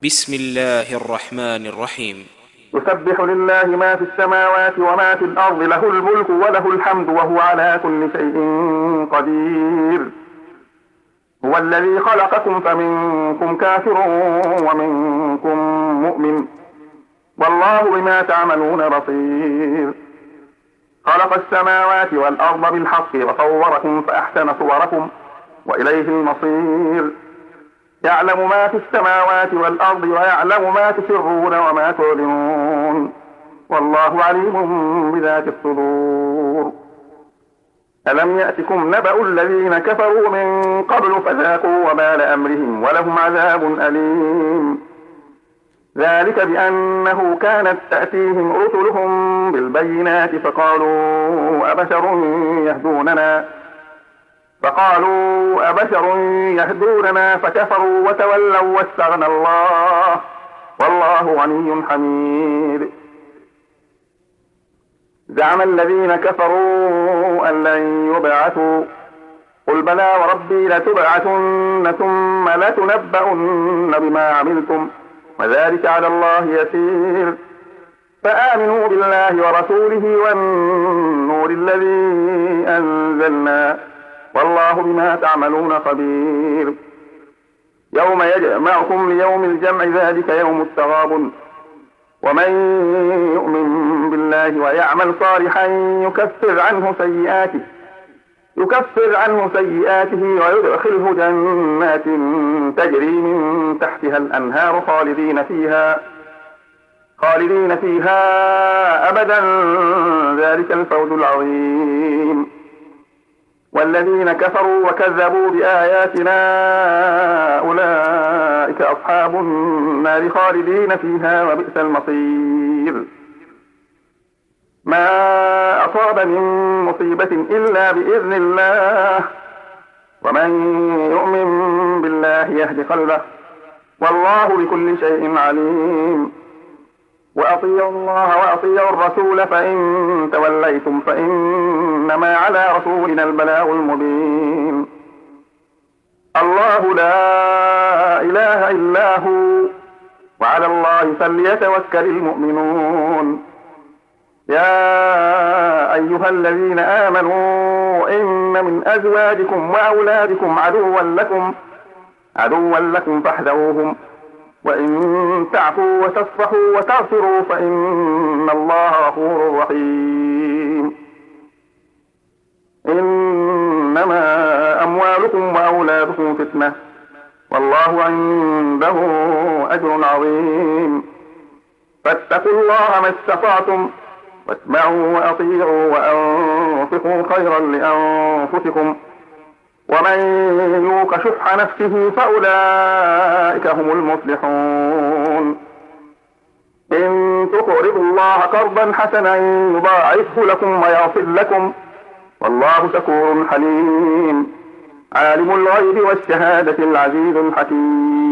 بسم الله الرحمن الرحيم. يسبح لله ما في السماوات وما في الأرض، له الملك وله الحمد وهو على كل شيء قدير. هو الذي خلقكم فمنكم كافر ومنكم مؤمن، والله بما تعملون بصير. خلق السماوات والأرض بالحق وصوركم فأحسن صوركم وإليه المصير. يعلم ما في السماوات والأرض ويعلم ما تسرون وما تعلنون، والله عليم بذات الصدور. ألم يأتكم نبأ الذين كفروا من قبل فذاقوا وبال أمرهم ولهم عذاب أليم. ذلك بأنه كانت تأتيهم رسلهم بالبينات فقالوا أبشر يهدوننا فكفروا وتولوا واستغنى الله، والله غني حميد. زعم الذين كفروا أن لن يبعثوا، قل بلى وربي لتبعثن ثم لتنبؤن بما عملتم وذلك على الله يسير. فآمنوا بالله ورسوله والنور الذي أنزلنا، والله بما تعملون خبير. يوم يجمعكم ليوم الجمع ذلك يوم التغابن، ومن يؤمن بالله ويعمل صالحا يكفر عنه سيئاته ويدخله جنات تجري من تحتها الأنهار خالدين فيها أبدا، ذلك الفوز العظيم. والذين كفروا وكذبوا بآياتنا أولئك أصحاب النار خالدين فيها وبئس المصير. ما أصاب من مصيبة إلا بإذن الله، ومن يؤمن بالله يهد قلبه، والله بكل شيء عليم. وأطيعوا الله وأطيعوا الرسول فإن توليتم فإنما على رسولنا البلاغ المبين. الله لا إله إلا هو، وعلى الله فليتوكل المؤمنون. يا أيها الذين آمنوا إن من أزواجكم وأولادكم عدوا لكم فاحذروهم، وإن تعفوا وتصفحوا وتغفروا فإن الله غفور رحيم. إنما أموالكم وأولادكم فتنة، والله عنده أجر عظيم. فاتقوا الله ما استطعتم، واسمعوا وأطيعوا وأنفقوا خيرا لأنفسكم، ومن يوق شح نفسه فأولئك هم المفلحون. إن تقرضوا الله قرضا حسنا يضاعفه لكم ويغفر لكم، والله شكور حليم. عالم الغيب والشهادة العزيز الحكيم.